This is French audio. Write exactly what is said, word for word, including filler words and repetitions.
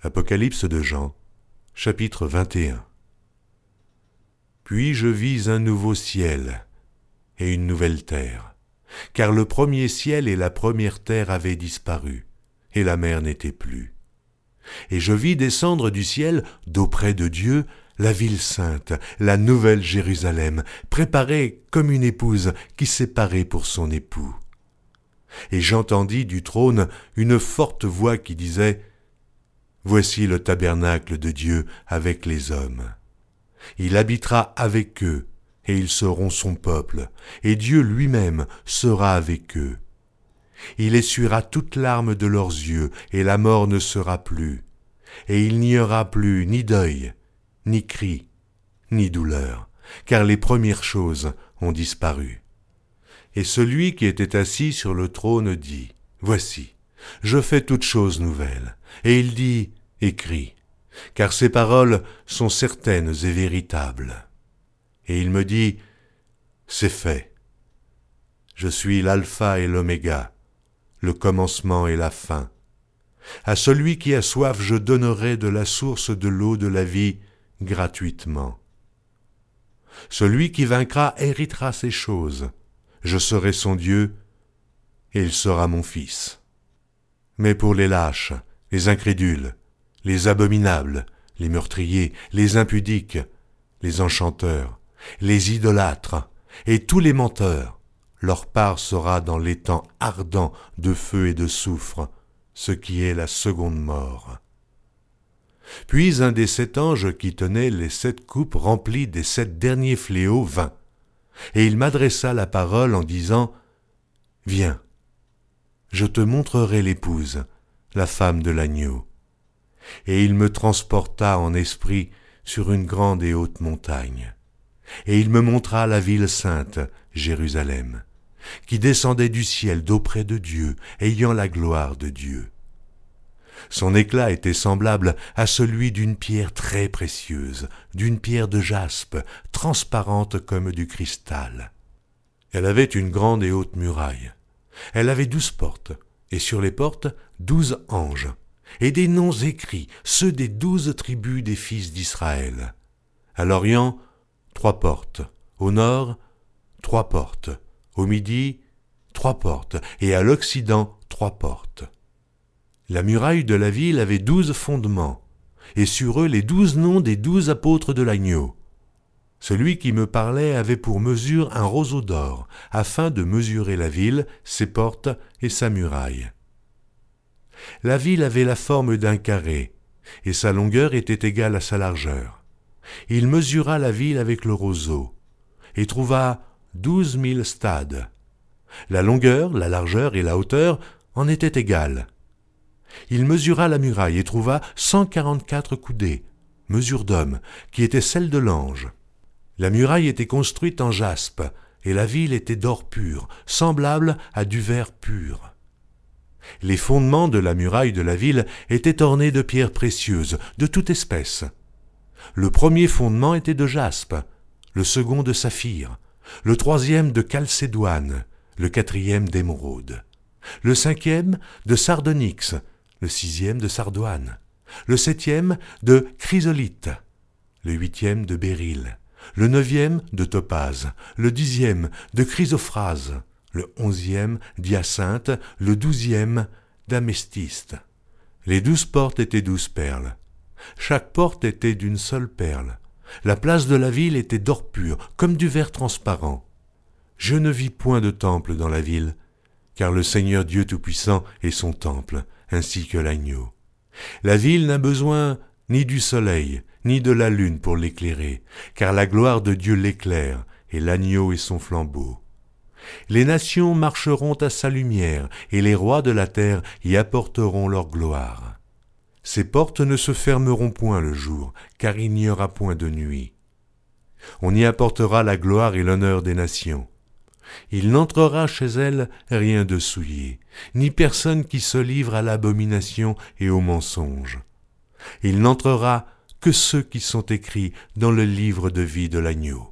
Apocalypse de Jean, chapitre vingt et un. Puis je vis un nouveau ciel et une nouvelle terre, car le premier ciel et la première terre avaient disparu, et la mer n'était plus. Et je vis descendre du ciel, d'auprès de Dieu, la ville sainte, la nouvelle Jérusalem, préparée comme une épouse qui s'est parée pour son époux. Et j'entendis du trône une forte voix qui disait : Voici le tabernacle de Dieu avec les hommes. Il habitera avec eux, et ils seront son peuple, et Dieu lui-même sera avec eux. Il essuiera toute larme de leurs yeux, et la mort ne sera plus. Et il n'y aura plus ni deuil, ni cri, ni douleur, car les premières choses ont disparu. Et celui qui était assis sur le trône dit : Voici, je fais toutes choses nouvelles. Et il dit : Écris, car ces paroles sont certaines et véritables. Et il me dit : C'est fait. Je suis l'alpha et l'oméga, le commencement et la fin. À celui qui a soif, je donnerai de la source de l'eau de la vie gratuitement. Celui qui vaincra héritera ces choses. Je serai son Dieu, et il sera mon fils. Mais pour les lâches, les incrédules, les abominables, les meurtriers, les impudiques, les enchanteurs, les idolâtres et tous les menteurs, leur part sera dans l'étang ardent de feu et de soufre, ce qui est la seconde mort. Puis un des sept anges qui tenait les sept coupes remplies des sept derniers fléaux vint, et il m'adressa la parole en disant : Viens, je te montrerai l'épouse, la femme de l'agneau. Et il me transporta en esprit sur une grande et haute montagne. Et il me montra la ville sainte, Jérusalem, qui descendait du ciel d'auprès de Dieu, ayant la gloire de Dieu. Son éclat était semblable à celui d'une pierre très précieuse, d'une pierre de jaspe, transparente comme du cristal. Elle avait une grande et haute muraille. Elle avait douze portes, et sur les portes douze anges, et des noms écrits, ceux des douze tribus des fils d'Israël. À l'Orient, trois portes, au nord, trois portes, au midi, trois portes, et à l'Occident, trois portes. La muraille de la ville avait douze fondements, et sur eux les douze noms des douze apôtres de l'agneau. Celui qui me parlait avait pour mesure un roseau d'or, afin de mesurer la ville, ses portes et sa muraille. La ville avait la forme d'un carré, et sa longueur était égale à sa largeur. Il mesura la ville avec le roseau, et trouva douze mille stades. La longueur, la largeur et la hauteur en étaient égales. Il mesura la muraille et trouva cent quarante-quatre coudées, mesure d'homme, qui était celle de l'ange. La muraille était construite en jaspe, et la ville était d'or pur, semblable à du verre pur. Les fondements de la muraille de la ville étaient ornés de pierres précieuses, de toute espèce. Le premier fondement était de jaspe, le second de saphir, le troisième de chalcédoine, le quatrième d'émeraude, le cinquième de sardonyx, le sixième de sardoine, le septième de chrysolite, le huitième de béryl, le neuvième de topaze, le dixième de chrysophrase, le onzième d'hyacinthe, le douzième d'améthyste. Les douze portes étaient douze perles. Chaque porte était d'une seule perle. La place de la ville était d'or pur, comme du verre transparent. Je ne vis point de temple dans la ville, car le Seigneur Dieu Tout-Puissant est son temple, ainsi que l'agneau. La ville n'a besoin ni du soleil, ni de la lune pour l'éclairer, car la gloire de Dieu l'éclaire, et l'agneau est son flambeau. Les nations marcheront à sa lumière, et les rois de la terre y apporteront leur gloire. Ses portes ne se fermeront point le jour, car il n'y aura point de nuit. On y apportera la gloire et l'honneur des nations. Il n'entrera chez elles rien de souillé, ni personne qui se livre à l'abomination et au mensonge. Il n'entrera que ceux qui sont écrits dans le livre de vie de l'agneau.